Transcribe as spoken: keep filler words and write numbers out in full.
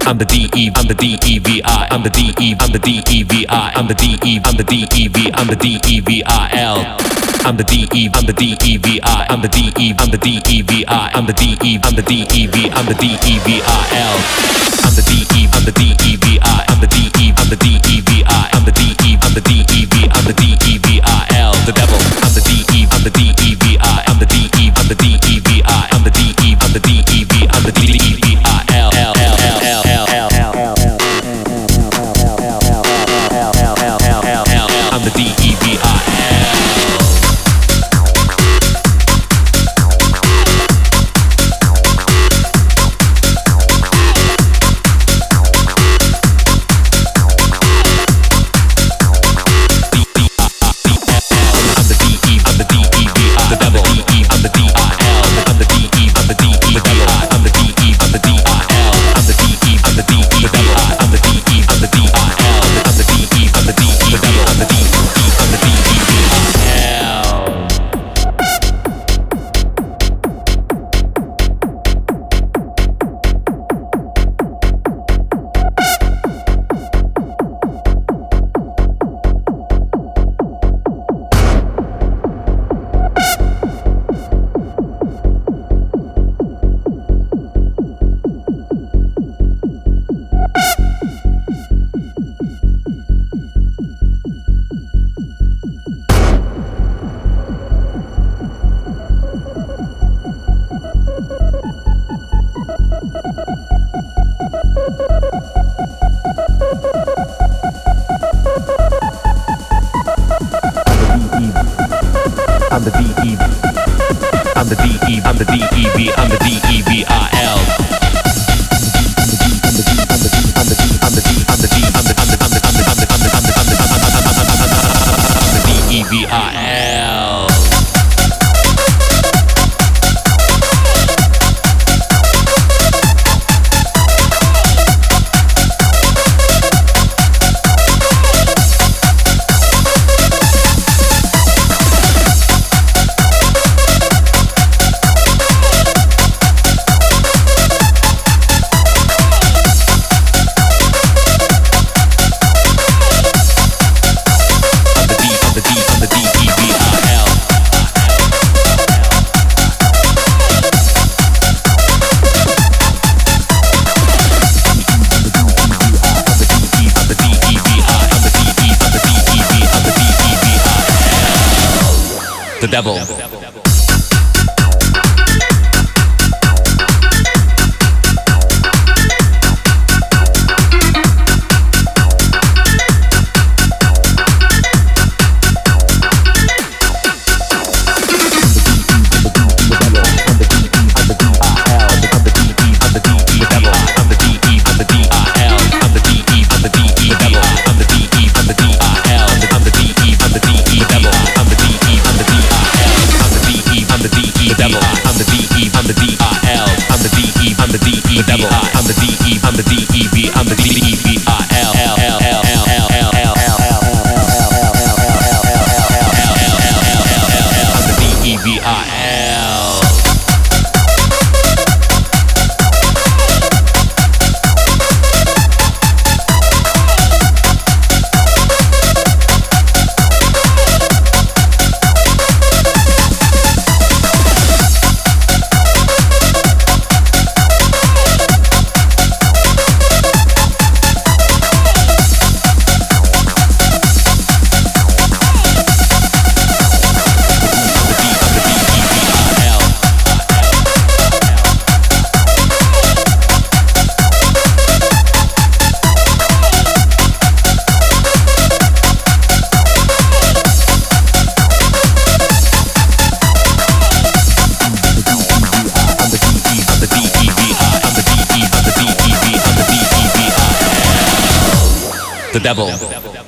I'm the D E, I'm the D E V I, I'm the D E, I'm the D E V I, I'm the D E, I'm the D E V, I'm the D E V I L. I'm the D E, I'm the D E V I, I'm the D E, I'm the D E V I, I'm the D E, I'm the D E V, I'm the D E V I L. I'm the D E, I'm the D E V I, I'm the D E, I'm the D E V I, I'm the D E, I'm the D E V, I'm the D E V I L. The devil. I'm the D E, I'm the D E V I, I'm the D E, I'm the D E V I, I'm the D E, I'm the D E V, I'm the D E V I L. L L L L L L L. I'm the D E V I L. I'm the D E V, I'm the D E, I'm the D E V, I'm the D E V I L. I'm the D, I'm the D, I'm the D, I'm the D, I'm the D, I'm the D, I'm the, I'm the, I'm the, I'm the, I'm the, I'm the, I'm the, I'm the D E V I L. The devil. The devil. I'm the D E, I'm the D E V, I'm the D E V I L L L L L L L L L. I'm the D E V I L. The devil.